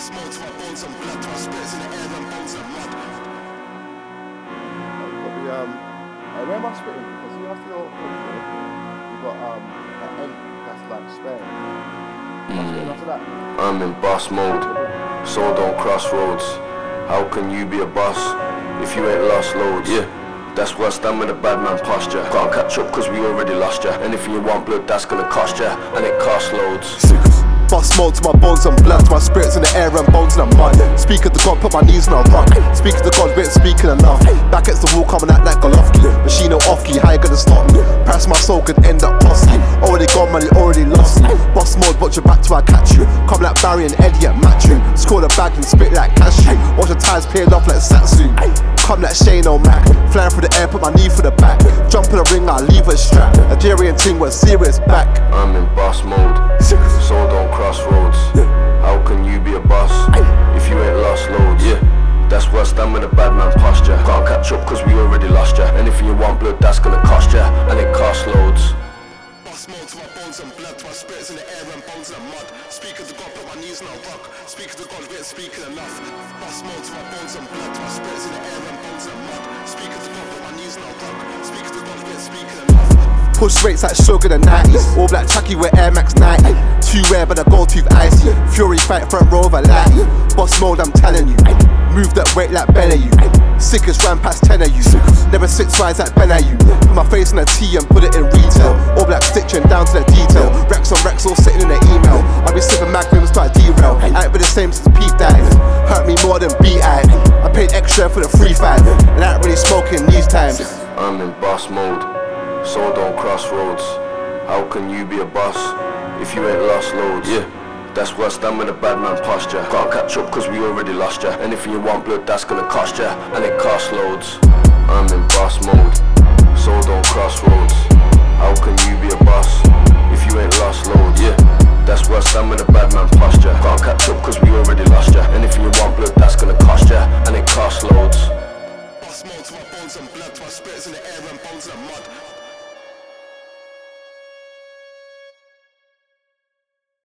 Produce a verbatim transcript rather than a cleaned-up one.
Smoke to my bones and blood, to my spirits in the air and bones and mud. Got the, um, uh, where am I spitting? Because see after your intro, you got um, an end that's like spare. Mm. After that, I'm in boss mode, sold on crossroads. How can you be a boss if you ain't lost loads? Yeah, that's worse than with a bad man posture. Can't catch up cause we already lost ya. Anything you want blood, that's gonna cost ya, and it costs loads. Bust smoke to my bones and blood, to my spirits in the air and bones in the mud. Speak of the God, put my knees in a rock. Speak of the God, we ain't speaking enough. Back against the wall, coming out like Golovkin. Machine off key, how you gonna stop me? Pass my soul could end up costly. Already gone, man, you already lost me. Bust mode, watch your back till I catch you. Come like Barry and Eddie at Matthew. Score the bag and spit like cashew. Watch your ties peel off like Satsu. Come like Shane O'Mac. Flying through the air, put my knee for the back. Jump in the ring, I leave a strap. Nigerian ting was serious back. I'm in boss mode, sold on crossroads. How can you be a boss if you ain't lost loads? Yeah, that's worse than with a bad man posture. Can't catch up cause we already lost ya. Anything you want blood, that's gonna cost ya, and it costs loads. Bust smoke to my bones and blood, to my spirits in the air and bones in the mud. Speak of the God, put my knees in a rock. Speak of the God, we ain't speaking enough. Bust smoke to my bones and blood, to my spirits in the air and bones in the mud. Speak of the God, put my knees in a rock. Speak of the God, we ain't speaking enough. Push rates like sugar the nineties. All black chucky with Air Max ninety. Too rare but the gold tooth icy. Fury fight front row over lighty. Boss mode I'm telling you. Move that weight like Ben you. Sickest ran past ten of you. Never sit sides like Ben you. Put my face in a T and put it in retail. All black stitching down to the detail. Rex on Rex all sitting in the email. I be sipping magnums till I derail. I ain't been the same since Pete died. Hurt me more than B I. I paid extra for the free five. And I ain't really smoking these times. I'm in boss mode, sold on crossroads. How can you be a boss if you ain't lost loads? Yeah, that's worse than with a bad man posture. Can't catch up cause we already lost ya. Anything you want blood, that's gonna cost ya, and it costs loads. I'm in boss mode, sold on crossroads. How can you be a boss if you ain't lost loads? Yeah, that's worse than with a bad man posture. Can't catch up cause we already lost ya. Anything you want blood, that's gonna cost ya, and it costs loads. Bust smoke to my bones and blood, to my spirits in the air and bones in the mud.